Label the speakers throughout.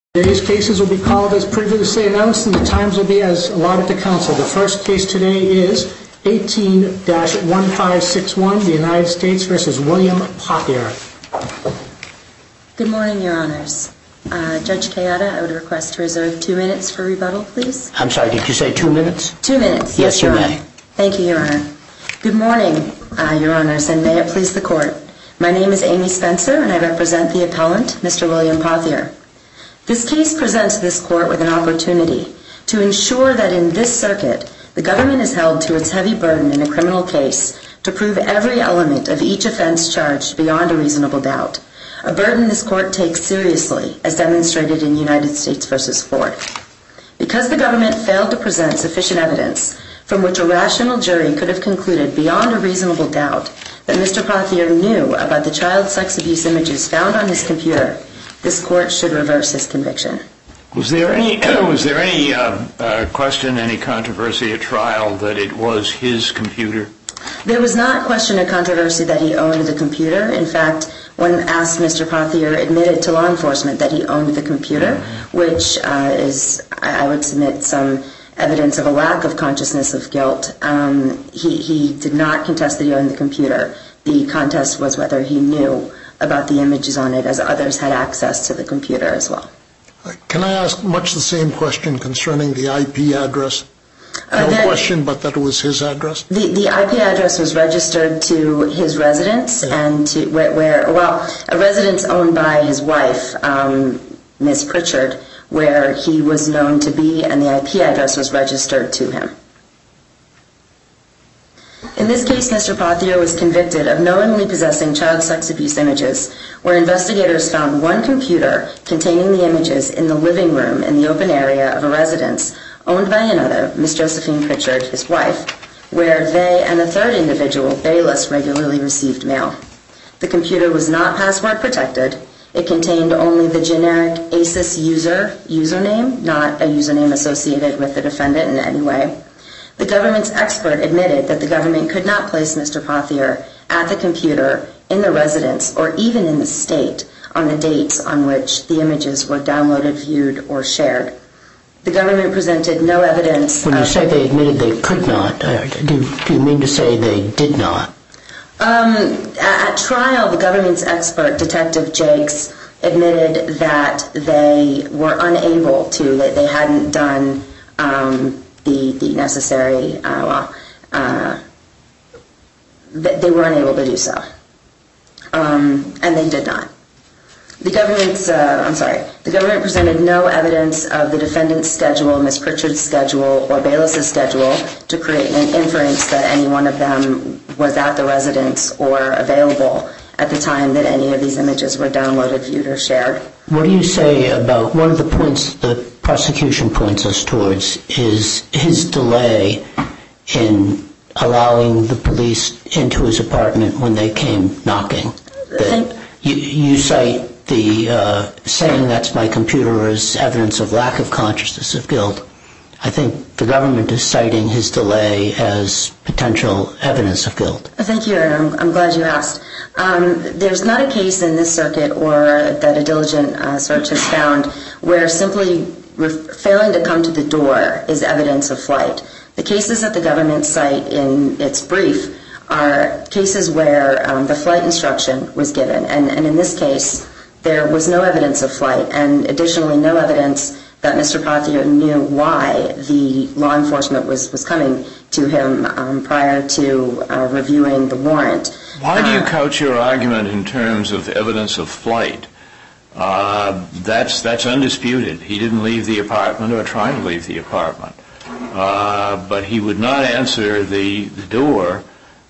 Speaker 1: Today's cases will be called as previously announced, and the times will be as allotted to counsel. The first case today is 18-1561, the United States v. William Pothier.
Speaker 2: Good morning, Your Honors. Judge Kayada, I would request to reserve 2 minutes for rebuttal, please.
Speaker 3: I'm sorry, did you say 2 minutes?
Speaker 2: 2 minutes,
Speaker 3: yes,
Speaker 2: Your
Speaker 3: you
Speaker 2: Honor.
Speaker 3: may.
Speaker 2: Thank you, Your Honor. Good morning, Your Honors, and may it please the Court. My name is Amy Spencer, and I represent the appellant, Mr. William Pothier. This case presents this Court with an opportunity to ensure that in this circuit, the government is held to its heavy burden in a criminal case to prove every element of each offense charged beyond a reasonable doubt, a burden this Court takes seriously, as demonstrated in United States v. Ford. Because the government failed to present sufficient evidence from which a rational jury could have concluded beyond a reasonable doubt that Mr. Pothier knew about the child sex abuse images found on his computer, this Court should reverse his conviction.
Speaker 4: Was there any question, any controversy at trial that it was his computer?
Speaker 2: There was not question or controversy that he owned the computer. In fact, when asked, Mr. Pothier admitted to law enforcement that he owned the computer, which is, I would submit, some evidence of a lack of consciousness of guilt. He did not contest that he owned the computer. The contest was whether he knew about the images on it, as others had access to the computer as well.
Speaker 5: Can I ask much the same question concerning the IP address? No question, but that it was his address?
Speaker 2: The IP address was registered to his residence, and to a residence owned by his wife, Ms. Pritchard, where he was known to be, and the IP address was registered to him. In this case, Mr. Pothier was convicted of knowingly possessing child sex abuse images, where investigators found one computer containing the images in the living room in the open area of a residence owned by another, Ms. Josephine Pritchard, his wife, where they and a third individual, Bayless, regularly received mail. The computer was not password protected. It contained only the generic ASIS username, not a username associated with the defendant in any way. The government's expert admitted that the government could not place Mr. Pothier at the computer, in the residence, or even in the state on the dates on which the images were downloaded, viewed, or shared. The government presented no evidence.
Speaker 3: When you say they admitted they could not, do you mean to say they did not?
Speaker 2: At trial, the government's expert, Detective Jakes, admitted that they were unable to, that they hadn't done the necessary, they were unable to do so. And they did not. The government presented no evidence of the defendant's schedule, Ms. Pritchard's schedule, or Bayless's schedule to create an inference that any one of them was at the residence or available at the time that any of these images were downloaded, viewed, or shared.
Speaker 3: What do you say about one of the points the prosecution points us towards is his delay in allowing the police into his apartment when they came knocking? You cite the saying that's my computer as evidence of lack of consciousness of guilt. I think the government is citing his delay as potential evidence of guilt.
Speaker 2: Thank you, and I'm glad you asked. There's not a case in this circuit or that a diligent search has found where simply failing to come to the door is evidence of flight. The cases that the government cite in its brief are cases where the flight instruction was given, and in this case there was no evidence of flight, and additionally no evidence that Mr. Pothier knew why the law enforcement was coming to him prior to reviewing the warrant.
Speaker 4: Why do you couch your argument in terms of evidence of flight? That's undisputed. He didn't leave the apartment or try to leave the apartment. But he would not answer the door,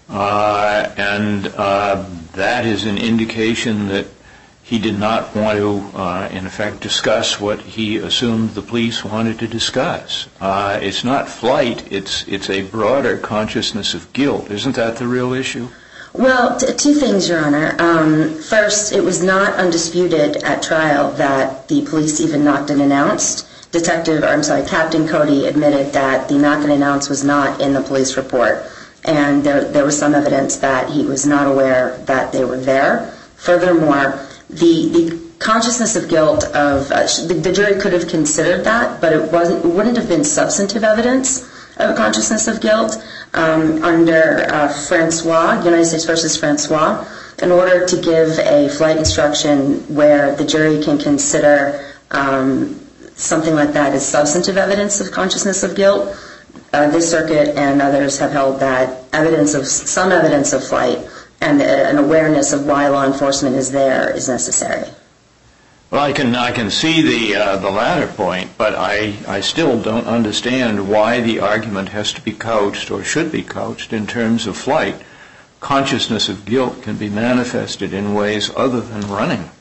Speaker 4: and that is an indication that he did not want to, in effect, discuss what he assumed the police wanted to discuss. It's not flight, it's a broader consciousness of guilt. Isn't that the real issue?
Speaker 2: Well, two things, Your Honor. First, it was not undisputed at trial that the police even knocked and announced. Captain Cody admitted that the knock and announce was not in the police report, and there was some evidence that he was not aware that they were there. Furthermore, the consciousness of guilt the jury could have considered that, but it wouldn't have been substantive evidence of consciousness of guilt under Francois, United States versus Francois. In order to give a flight instruction where the jury can consider something like that as substantive evidence of consciousness of guilt, this circuit and others have held that some evidence of flight and an awareness of why law enforcement is there is necessary.
Speaker 4: Well, I can see the latter point, but I still don't understand why the argument has to be couched or should be couched in terms of flight. Consciousness of guilt can be manifested in ways other than running.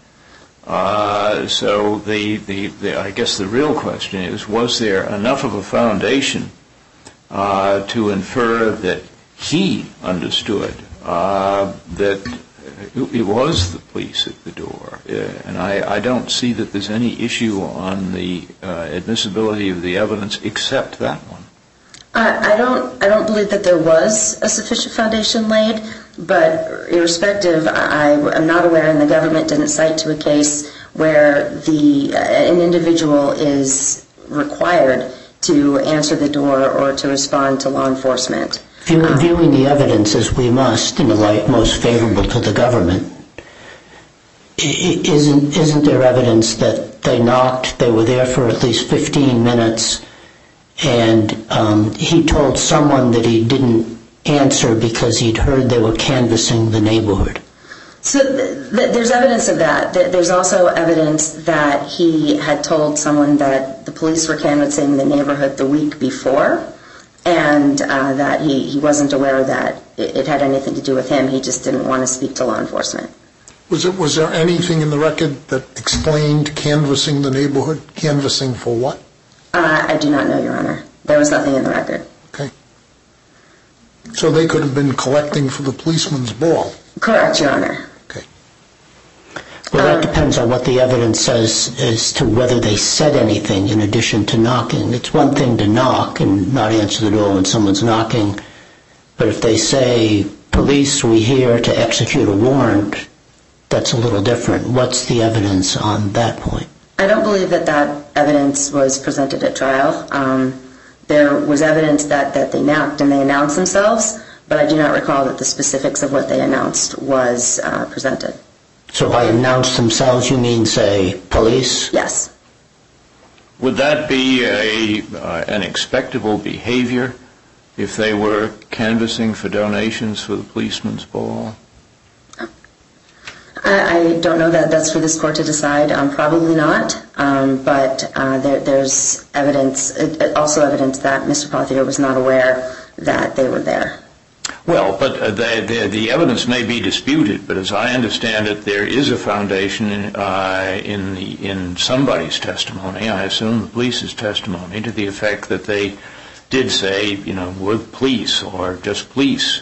Speaker 4: So I guess the real question is, was there enough of a foundation to infer that he understood that it was the police at the door? And I don't see that there's any issue on the admissibility of the evidence except that one.
Speaker 2: I don't believe that there was a sufficient foundation laid, but irrespective, I'm not aware, and the government didn't cite to a case where an individual is required to answer the door or to respond to law enforcement.
Speaker 3: Viewing the evidence as we must in the light most favorable to the government, isn't there evidence that they knocked, they were there for at least 15 minutes, and he told someone that he didn't answer because he'd heard they were canvassing the neighborhood?
Speaker 2: So there's evidence of that. There's also evidence that he had told someone that the police were canvassing the neighborhood the week before, and that he wasn't aware that it had anything to do with him. He just didn't want to speak to law enforcement.
Speaker 5: Was there anything in the record that explained canvassing the neighborhood? Canvassing for what?
Speaker 2: I do not know, Your Honor. There was nothing in the record.
Speaker 5: Okay. So they could have been collecting for the policeman's ball?
Speaker 2: Correct, Your Honor.
Speaker 5: Okay.
Speaker 3: Well, that depends on what the evidence says as to whether they said anything in addition to knocking. It's one thing to knock and not answer the door when someone's knocking, but if they say, police, we're here to execute a warrant, that's a little different. What's the evidence on that point?
Speaker 2: I don't believe that evidence was presented at trial. There was evidence that they knocked and they announced themselves, but I do not recall that the specifics of what they announced was presented.
Speaker 3: So by announced themselves, you mean, say, police?
Speaker 2: Yes.
Speaker 4: Would that be an expectable behavior if they were canvassing for donations for the policeman's ball?
Speaker 2: I don't know that that's for this court to decide. Probably not. But there's evidence, also evidence that Mr. Pothier was not aware that they were there.
Speaker 4: Well, but the evidence may be disputed, but as I understand it, there is a foundation in somebody's testimony, I assume the police's testimony, to the effect that they did say, with police or just police.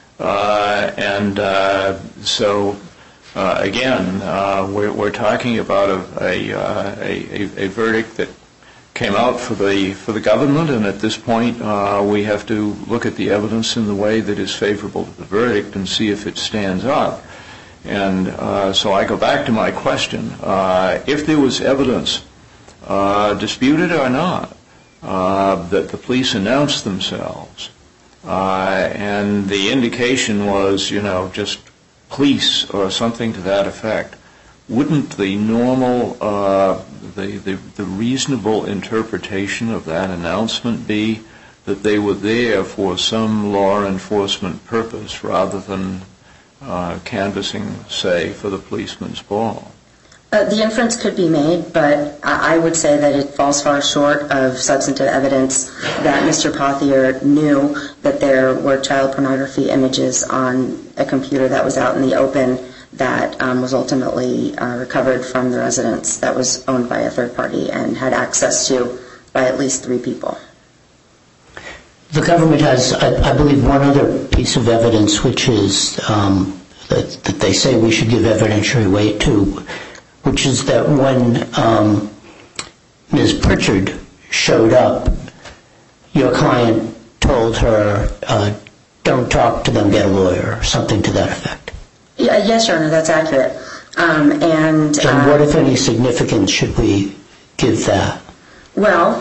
Speaker 4: Again, we're talking about a verdict that came out for the government, and at this point we have to look at the evidence in the way that is favorable to the verdict and see if it stands up. And so I go back to my question. If there was evidence, disputed or not, that the police announced themselves, and the indication was, just police or something to that effect, wouldn't the normal, the reasonable interpretation of that announcement be that they were there for some law enforcement purpose rather than canvassing, say, for the policeman's ball?
Speaker 2: The inference could be made, but I would say that it falls far short of substantive evidence that Mr. Pothier knew that there were child pornography images on a computer that was out in the open that was ultimately recovered from the residence that was owned by a third party and had access to by at least 3 people.
Speaker 3: The government has, I believe, one other piece of evidence, which is that they say we should give evidentiary weight to, which is that when Ms. Pritchard showed up, your client told her, don't talk to them, get a lawyer, or something to that effect.
Speaker 2: Yes, Your Honor, that's accurate.
Speaker 3: And what, if any, significance should we give that?
Speaker 2: Well,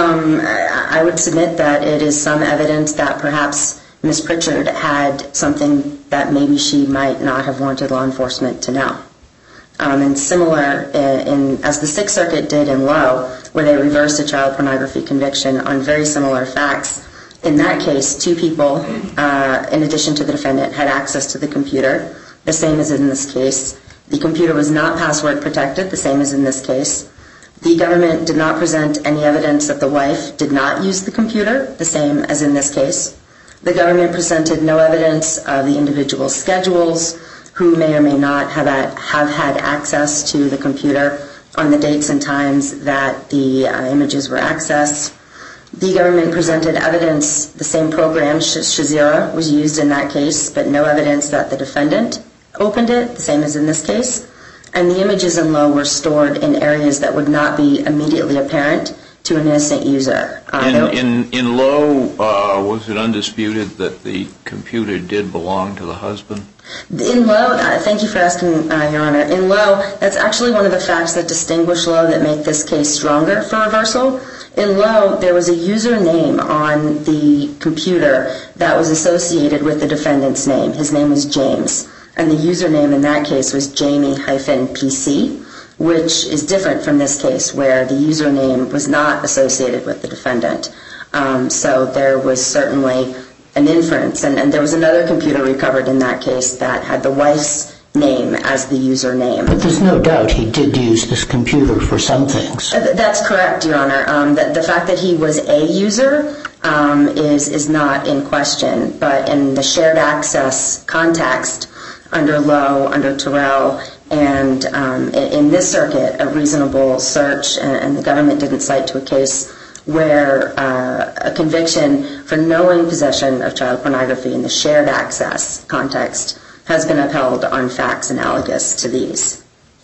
Speaker 2: I would submit that it is some evidence that perhaps Ms. Pritchard had something that maybe she might not have wanted law enforcement to know. And similar, as the Sixth Circuit did in Lowe, where they reversed a child pornography conviction on very similar facts. In that case, two people, in addition to the defendant, had access to the computer, the same as in this case. The computer was not password protected, the same as in this case. The government did not present any evidence that the wife did not use the computer, the same as in this case. The government presented no evidence of the individual's schedules, who may or may not have had access to the computer on the dates and times that the images were accessed. The government presented evidence, the same program, Shazira, was used in that case, but no evidence that the defendant opened it, the same as in this case. And the images in Lowe were stored in areas that would not be immediately apparent to an innocent user.
Speaker 4: In Lowe, was it undisputed that the computer did belong to the husband?
Speaker 2: In Lowe, thank you for asking, Your Honor. In Lowe, that's actually one of the facts that distinguish Lowe that make this case stronger for reversal. In Lowe, there was a username on the computer that was associated with the defendant's name. His name was James. And the username in that case was Jamie-PC, which is different from this case where the username was not associated with the defendant. So there was certainly an inference. And there was another computer recovered in that case that had the wife's name as the username.
Speaker 3: But there's no doubt he did use this computer for some things.
Speaker 2: That's correct, Your Honor. The fact that he was a user is not in question. But in the shared access context, under Lowe, under Terrell, and in this circuit, a reasonable search, and the government didn't cite to a case where a conviction for knowing possession of child pornography in the shared access context has been upheld on facts analogous to these.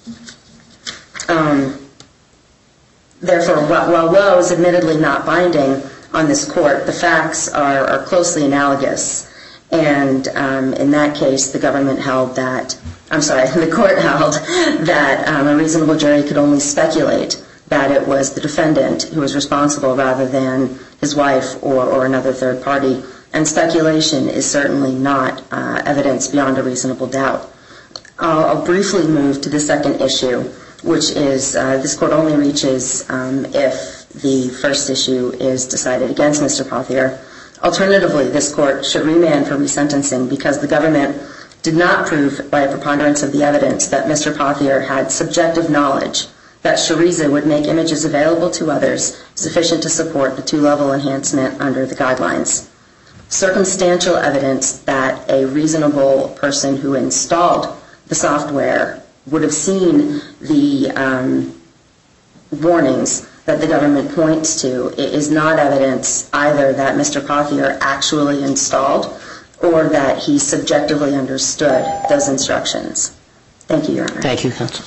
Speaker 2: Therefore, while Lowe is admittedly not binding on this court, the facts are closely analogous. And in that case, the court held that a reasonable jury could only speculate that it was the defendant who was responsible rather than his wife or another third party. And speculation is certainly not evidence beyond a reasonable doubt. I'll briefly move to the second issue, which is this court only reaches if the first issue is decided against Mr. Pothier. Alternatively, this court should remand for resentencing because the government did not prove by a preponderance of the evidence that Mr. Pothier had subjective knowledge that Shariza would make images available to others sufficient to support the two-level enhancement under the guidelines. Circumstantial evidence that a reasonable person who installed the software would have seen the warnings that the government points to is not evidence either that Mr. Pothier actually installed or that he subjectively understood those instructions. Thank you, Your Honor.
Speaker 3: Thank you, counsel.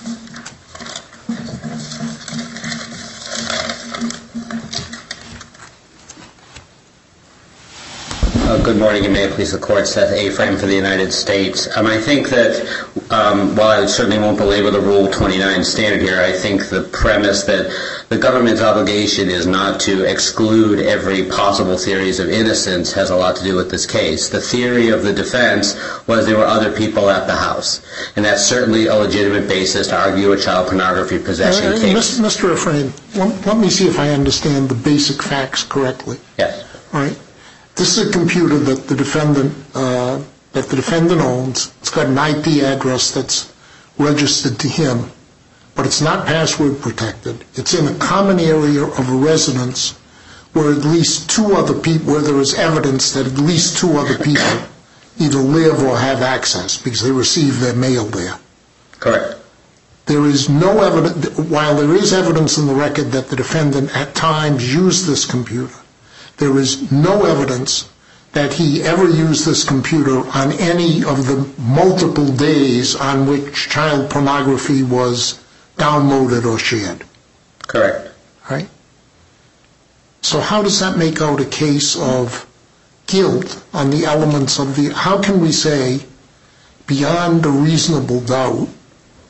Speaker 6: Good morning, and may it please the Court. Seth A. Frame for the United States. I think that while I certainly won't belabor the Rule 29 standard here, I think the premise that the government's obligation is not to exclude every possible theories of innocence has a lot to do with this case. The theory of the defense was there were other people at the house, and that's certainly a legitimate basis to argue a child pornography possession case.
Speaker 5: Mr. Frame, let me see if I understand the basic facts correctly.
Speaker 6: Yes.
Speaker 5: All right. This is a computer that the defendant owns. It's got an IP address that's registered to him, but it's not password protected. It's in a common area of a residence where at least two other people, where there is evidence that at least two other people either live or have access because they receive their mail there.
Speaker 6: Correct.
Speaker 5: There is no evidence, while there is evidence in the record that the defendant at times used this computer, there is no evidence that he ever used this computer on any of the multiple days on which child pornography was downloaded or shared.
Speaker 6: Correct.
Speaker 5: Right? So how does that make out a case of guilt on the elements of the... How can we say beyond a reasonable doubt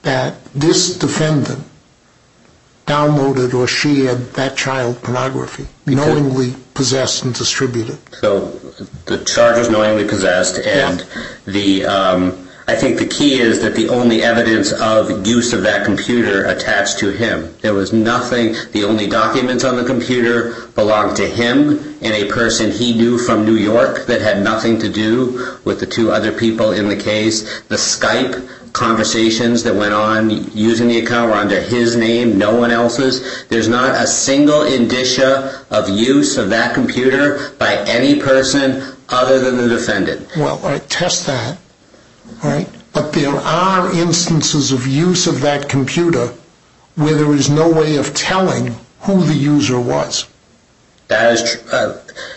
Speaker 5: that this defendant downloaded or shared that child pornography, knowingly possessed and distributed.
Speaker 6: So the charge was knowingly possessed, and I think the key is that the only evidence of use of that computer attached to him. There was nothing, the only documents on the computer belonged to him and a person he knew from New York that had nothing to do with the two other people in the case. The Skype conversations that went on using the account were under his name, no one else's. There's not a single indicia of use of that computer by any person other than the defendant.
Speaker 5: Well, I test that. Right? But there are instances of use of that computer where there is no way of telling who the user was.
Speaker 6: That is true.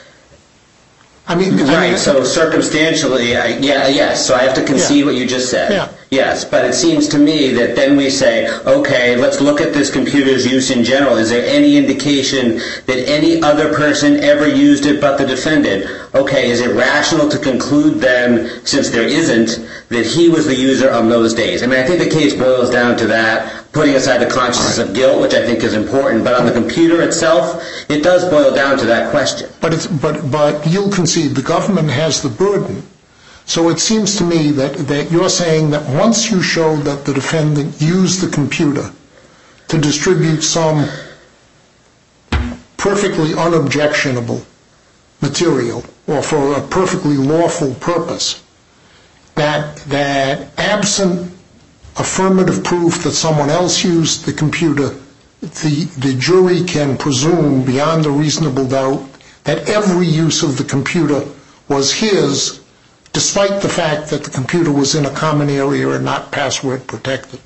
Speaker 6: So circumstantially, yes, so I have to concede what you just said.
Speaker 5: Yeah.
Speaker 6: Yes, but it seems to me that then we say, okay, let's look at this computer's use in general. Is there any indication that any other person ever used it but the defendant? Okay, is it rational to conclude then, since there isn't, that he was the user on those days? I mean, I think the case boils down to that, putting aside the consciousness of guilt, which I think is important, but on the computer itself, it does boil down to that question.
Speaker 5: But you'll concede the government has the burden. So it seems to me that you're saying that once you show that the defendant used the computer to distribute some perfectly unobjectionable material or for a perfectly lawful purpose, that absent affirmative proof that someone else used the computer, the jury can presume beyond a reasonable doubt that every use of the computer was his, despite the fact that the computer was in a common area and not password protected.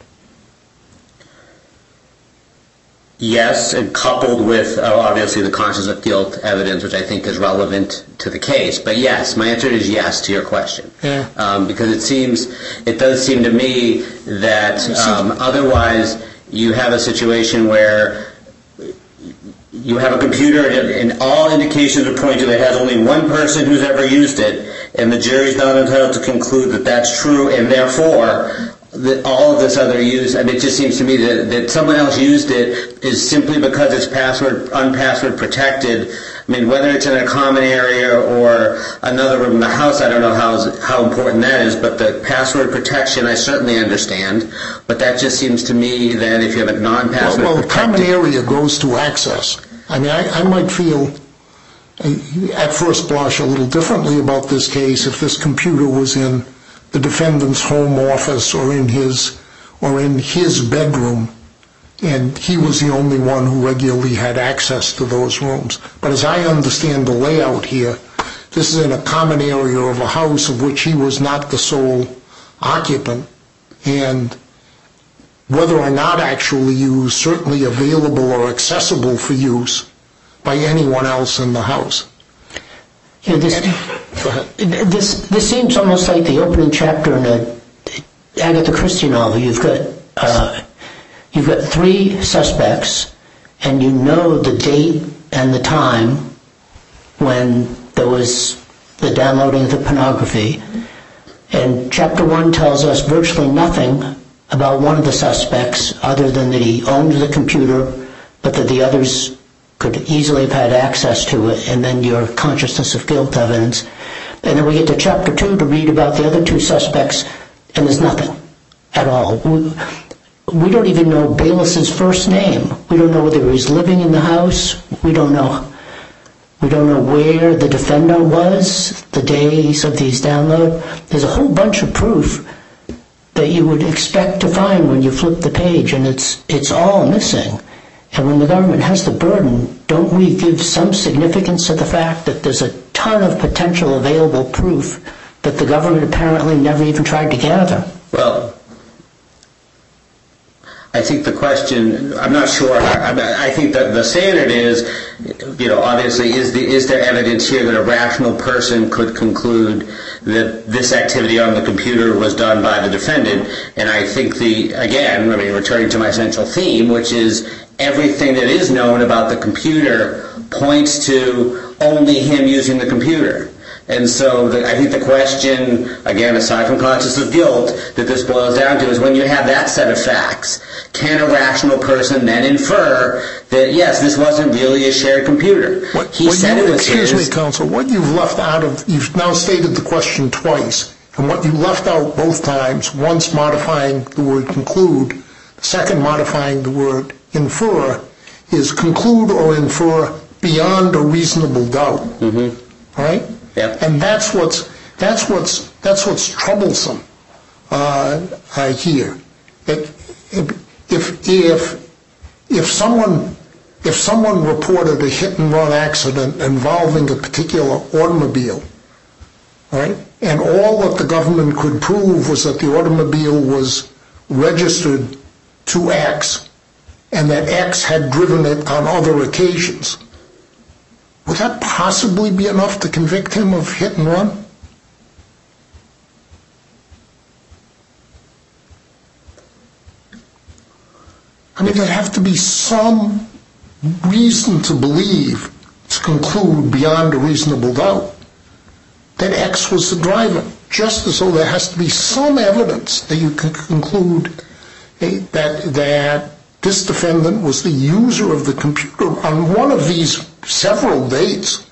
Speaker 6: Yes, and coupled with, obviously, the consciousness of guilt evidence, which I think is relevant to the case. But yes, my answer is yes to your question.
Speaker 5: Yeah.
Speaker 6: Because it does seem to me that otherwise you have a situation where you have a computer and all indications are pointing to that it has only one person who's ever used it, and the jury's not entitled to conclude that that's true, and therefore that all of this other use, I mean, it just seems to me that someone else used it is simply because it's unpassword protected. I mean, whether it's in a common area or another room in the house, I don't know how important that is, but the password protection I certainly understand, but that just seems to me that if you have a non-password
Speaker 5: well,
Speaker 6: protected...
Speaker 5: the common area goes to access. I mean, I might feel at first blush a little differently about this case if this computer was in the defendant's home office or in his bedroom, and he was the only one who regularly had access to those rooms. But as I understand the layout here, this is in a common area of a house of which he was not the sole occupant, and whether or not actually used, certainly available or accessible for use by anyone else in the house.
Speaker 3: Yeah, this seems almost like the opening chapter in an Agatha Christie novel. You've got three suspects, and you know the date and the time when there was the downloading of the pornography. And chapter 1 tells us virtually nothing about one of the suspects other than that he owned the computer, but that the others could easily have had access to it, and then your consciousness of guilt evidence. And then we get to chapter 2 to read about the other two suspects, and there's nothing at all. We don't even know Bayless's first name. We don't know whether he's living in the house. We don't know where the defendant was the days of these downloads. There's a whole bunch of proof that you would expect to find when you flip the page, and it's all missing. And when the government has the burden, don't we give some significance to the fact that there's a ton of potential available proof that the government apparently never even tried to gather?
Speaker 6: Well, I think the question, I'm not sure. I think that the standard is, obviously, is there evidence here that a rational person could conclude that this activity on the computer was done by the defendant? And I think returning to my central theme, which is everything that is known about the computer points to only him using the computer. And so I think the question, again, aside from consciousness of guilt, that this boils down to is when you have that set of facts, can a rational person then infer that, yes, this wasn't really a shared computer?
Speaker 5: Excuse me, counsel. What you've left out of, you've now stated the question twice, and what you left out both times, once modifying the word conclude, the second modifying the word infer, is conclude or infer beyond a reasonable doubt. Mm-hmm. Right?
Speaker 6: Yep.
Speaker 5: And that's what's troublesome here. If someone reported a hit and run accident involving a particular automobile, right, and all that the government could prove was that the automobile was registered to X and that X had driven it on other occasions, would that possibly be enough to convict him of hit and run? I mean, there'd have to be some reason to believe, to conclude beyond a reasonable doubt, that X was the driver, just as though there has to be some evidence that you can conclude that this defendant was the user of the computer on one of these several dates.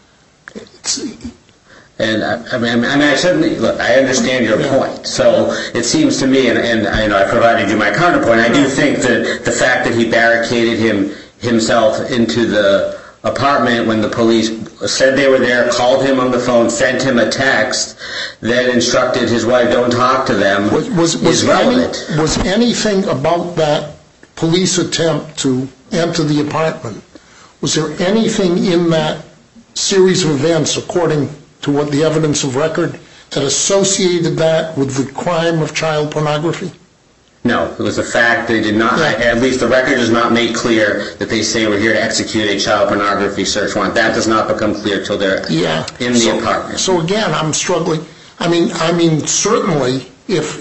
Speaker 6: And I certainly, look, I understand your point. So it seems to me, and I provided you my counterpoint, I do think that the fact that he barricaded himself into the apartment when the police said they were there, called him on the phone, sent him a text, then instructed his wife, don't talk to them, is relevant.
Speaker 5: Was anything about that police attempt to enter the apartment, was there anything in that series of events, according to what the evidence of record, that associated that with the crime of child pornography?
Speaker 6: No, it was a fact they did not, at least the record does not make clear that they say we're here to execute a child pornography search warrant. That does not become clear until they're in the apartment. So again, I'm struggling. I mean, certainly, if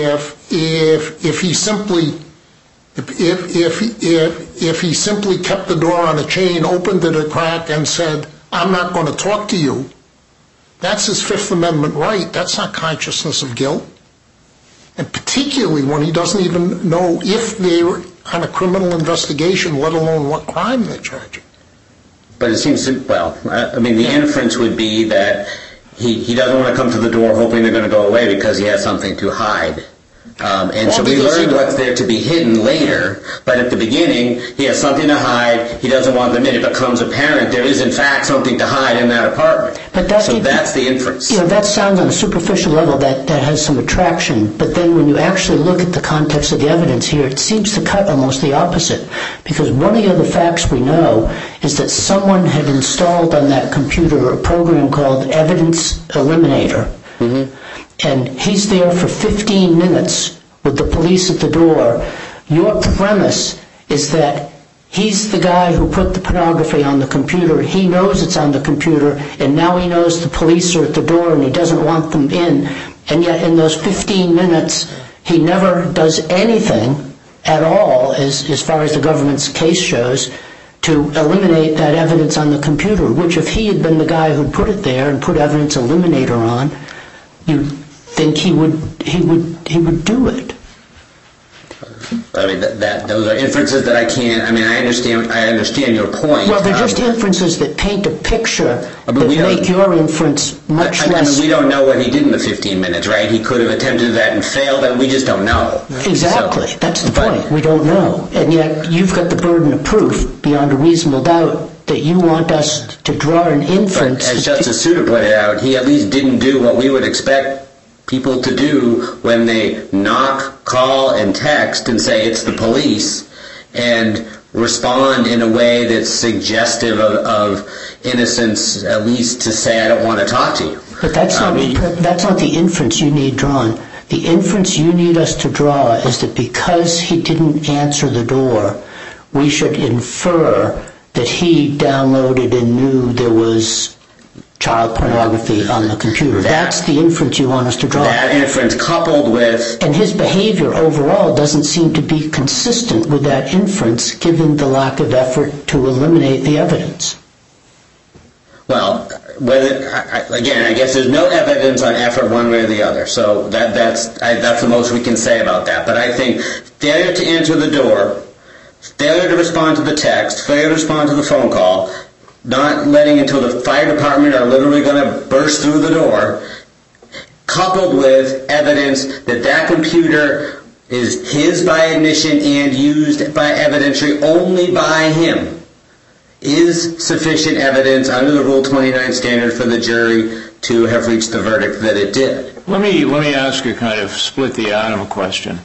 Speaker 6: he simply kept the door on a chain, opened it a crack, and said, I'm not going to talk to you, that's his Fifth Amendment right. That's not consciousness of guilt. And particularly when he doesn't even know if they're on a criminal investigation, let alone what crime they're charging. But it seems to, the inference would be that he doesn't want to come to the door hoping they're going to go away because he has something to hide. And so we learned what's there to be hidden later, but at the beginning, he has something to hide, he doesn't want them in. It becomes apparent there is in fact something to hide in that apartment. So that's the inference.
Speaker 3: That sounds on a superficial level that has some attraction, but then when you actually look at the context of the evidence here, it seems to cut almost the opposite. Because one of the other facts we know is that someone had installed on that computer a program called Evidence Eliminator. Mm-hmm. And he's there for 15 minutes with the police at the door. Your premise is that he's the guy who put the pornography on the computer. He knows it's on the computer, and now he knows the police are at the door and he doesn't want them in. And yet in those 15 minutes, he never does anything at all, as far as the government's case shows, to eliminate that evidence on the computer, which if he had been the guy who put it there and put Evidence Eliminator on, you'd think he would do it.
Speaker 6: I mean, those are inferences that I can't. I mean, I understand your point.
Speaker 3: Well, they're just inferences that paint a picture that make your inference much less.
Speaker 6: I mean, we don't know what he did in the 15 minutes, right? He could have attempted that and failed, and we just don't know.
Speaker 3: Exactly. So, that's the point. We don't know. And yet, you've got the burden of proof beyond a reasonable doubt that you want us to draw an inference.
Speaker 6: But as Justice Souter pointed out, he at least didn't do what we would expect people to do when they knock, call, and text and say it's the police and respond in a way that's suggestive of innocence, at least to say I don't want to talk to you.
Speaker 3: But that's not the inference you need drawn. The inference you need us to draw is that because he didn't answer the door, we should infer that he downloaded and knew there was child pornography on the computer. That's the inference you want us to draw.
Speaker 6: That inference coupled with...
Speaker 3: And his behavior overall doesn't seem to be consistent with that inference, given the lack of effort to eliminate the evidence.
Speaker 6: Well, again, I guess there's no evidence on effort one way or the other. So that's the most we can say about that. But I think failure to answer the door, failure to respond to the text, failure to respond to the phone call, not letting until the fire department are literally going to burst through the door, coupled with evidence that that computer is his by admission and used by evidentiary only by him, is sufficient evidence under the Rule 29 standard for the jury to have reached the verdict that it did.
Speaker 4: Let me ask you kind of split the atom question.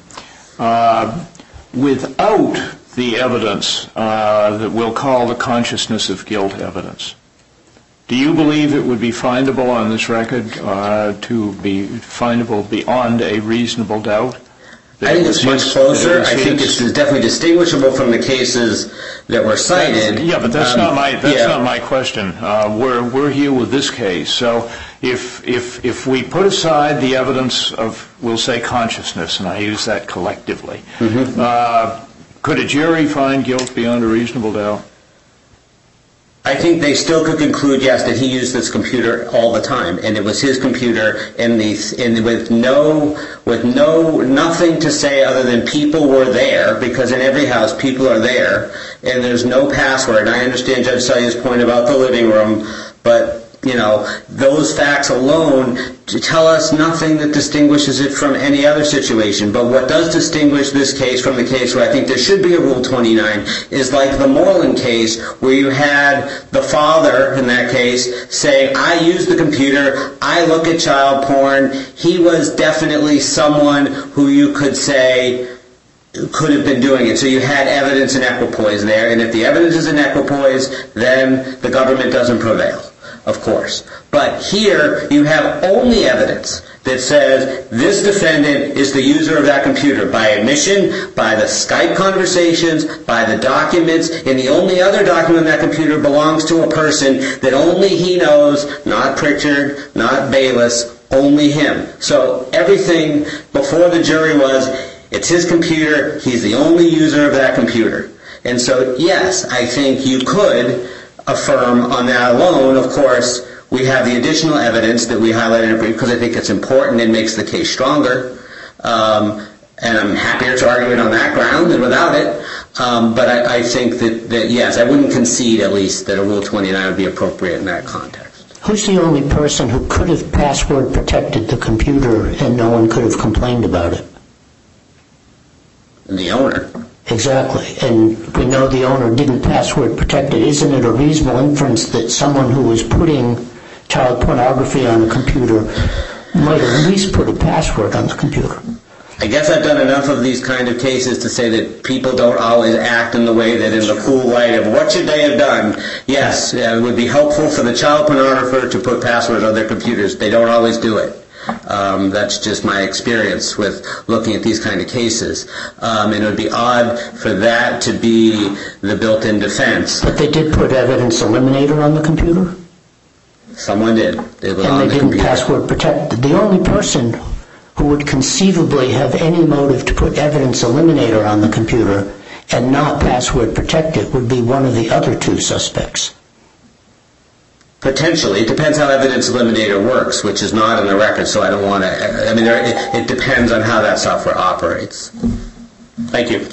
Speaker 4: Without the evidence that we'll call the consciousness of guilt evidence, do you believe it would be findable on this record to be findable beyond a reasonable doubt?
Speaker 6: I think it's much closer. I think it's definitely distinguishable from the cases that were cited.
Speaker 4: Yeah, but that's not my question. We're here with this case. So if we put aside the evidence of, we'll say, consciousness, and I use that collectively, could a jury find guilt beyond a reasonable doubt?
Speaker 6: I think they still could conclude, yes, that he used this computer all the time, and it was his computer, and with nothing to say other than people were there, because in every house people are there, and there's no password. And I understand Judge Selye's point about the living room, but those facts alone tell us nothing that distinguishes it from any other situation. But what does distinguish this case from the case where I think there should be a Rule 29 is like the Moreland case, where you had the father in that case saying, I use the computer, I look at child porn. He was definitely someone who you could say could have been doing it. So you had evidence in equipoise there, and if the evidence is in equipoise, then the government doesn't prevail. Of course. But here you have only evidence that says this defendant is the user of that computer by admission, by the Skype conversations, by the documents, and the only other document on that computer belongs to a person that only he knows, not Pritchard, not Bayless, only him. So everything before the jury was, it's his computer, he's the only user of that computer. And so, yes, I think you could affirm on that alone. Of course, we have the additional evidence that we highlighted in a brief because I think it's important and makes the case stronger. And I'm happier to argue it on that ground than without it. But I think that, yes, I wouldn't concede at least that a Rule 29 would be appropriate in that context.
Speaker 3: Who's the only person who could have password protected the computer and no one could have complained about it?
Speaker 6: The owner.
Speaker 3: Exactly. And we know the owner didn't password protect it. Isn't it a reasonable inference that someone who was putting child pornography on a computer might at least put a password on the computer?
Speaker 6: I guess I've done enough of these kind of cases to say that people don't always act in the way that in the cool light of what should they have done. Yes, it would be helpful for the child pornographer to put passwords on their computers. They don't always do it. That's just my experience with looking at these kind of cases. And it would be odd for that to be the built-in defense.
Speaker 3: But they did put evidence eliminator on the computer?
Speaker 6: Someone did.
Speaker 3: And they didn't password protect it. The only person who would conceivably have any motive to put evidence eliminator on the computer and not password protect it would be one of the other two suspects.
Speaker 6: Potentially. It depends how evidence eliminator works, which is not in the record, so I don't want to... I mean, it depends on how that software operates. Thank you.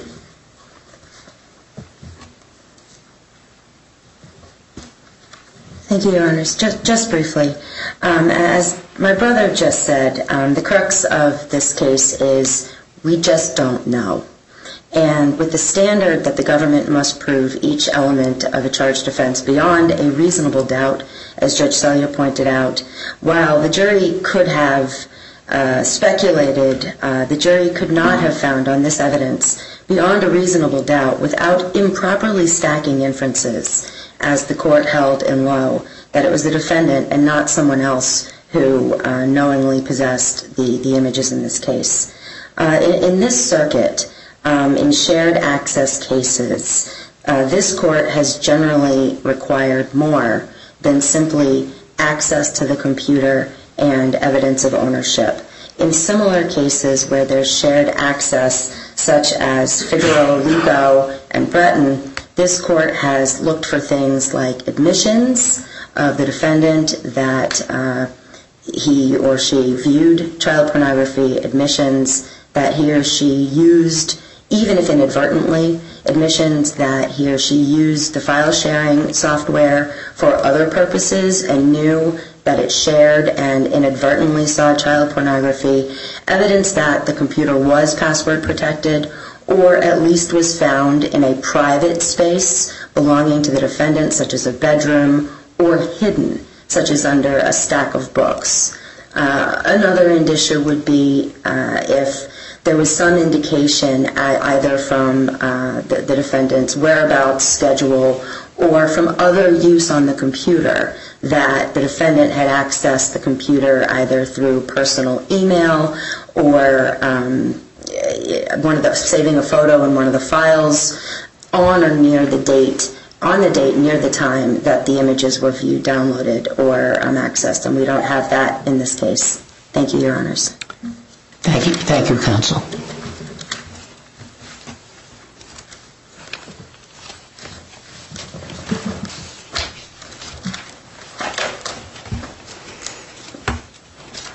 Speaker 2: Thank you, Your Honors. Just briefly, as my brother just said, the crux of this case is we just don't know. And with the standard that the government must prove each element of a charged offense beyond a reasonable doubt, as Judge Selye pointed out, while the jury could have speculated, the jury could not have found on this evidence beyond a reasonable doubt without improperly stacking inferences, as the court held in Lowe, that it was the defendant and not someone else who knowingly possessed the images in this case. In this circuit, in shared access cases, this court has generally required more than simply access to the computer and evidence of ownership. In similar cases where there's shared access, such as Figueroa, Lugo, and Breton, this court has looked for things like admissions, of the defendant that he or she viewed child pornography, admissions that he or she used, even if inadvertently, admissions that he or she used the file sharing software for other purposes and knew that it shared and inadvertently saw child pornography, evidence that the computer was password protected or at least was found in a private space belonging to the defendant, such as a bedroom, or hidden, such as under a stack of books. Another indicia would be if there was some indication either from the defendant's whereabouts schedule or from other use on the computer that the defendant had accessed the computer either through personal email or saving a photo in one of the files on or near the date, near the time that the images were viewed, downloaded, or accessed, and we don't have that in this case. Thank you, Your Honors.
Speaker 3: Thank you, counsel.